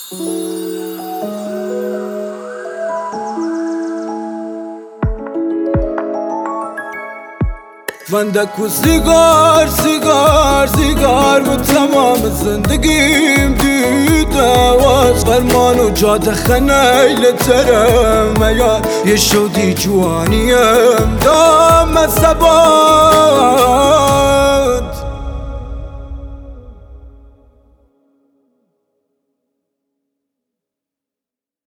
فندک و سیگار سیگار سیگار و تمام زندگیم دیده واز فرمان و جاده خنیل ترم یاد یه شودی جوانیم دام سبا